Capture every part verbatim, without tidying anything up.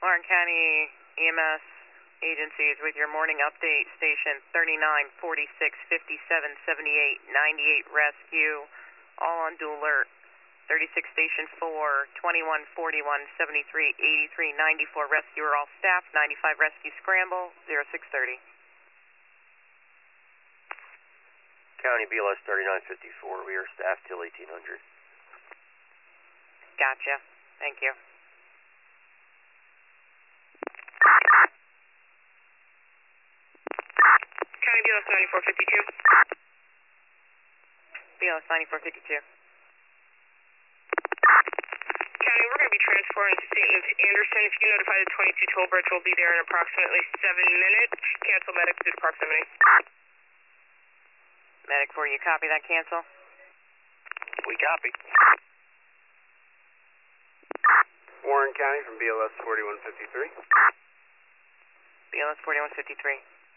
Lawrence County E M S agencies with your morning update, station thirty-nine, forty-six, fifty-seven, seventy-eight, ninety-eight rescue, all on dual alert. thirty-six station four, twenty-one, forty-one, seventy-three, eighty-three, ninety-four rescue are all staff, ninety-five rescue scramble, zero six thirty. County B L S thirty-nine fifty-four, we are staffed till eighteen hundred. Gotcha. Thank you. County B L S ninety-four fifty-two. B L S ninety-four fifty-two. County, we're going to be transporting to Saint Luke's Anderson. If you notify the twenty-two toll bridge, we'll be there in approximately seven minutes. Cancel medics due to proximity. Medic four, you copy that cancel? We copy. Warren County from B L S forty-one fifty-three. B L S forty-one fifty-three.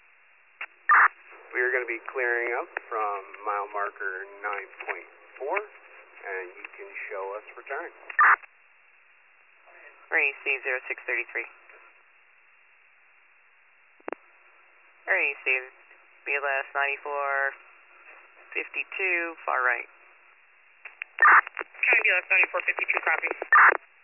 We are going to be clearing up from mile marker nine point four, and you can show us return. Receive zero six thirty-three. Receive B L S ninety-four fifty-two, far right. County B L S ninety-four fifty-two, copy.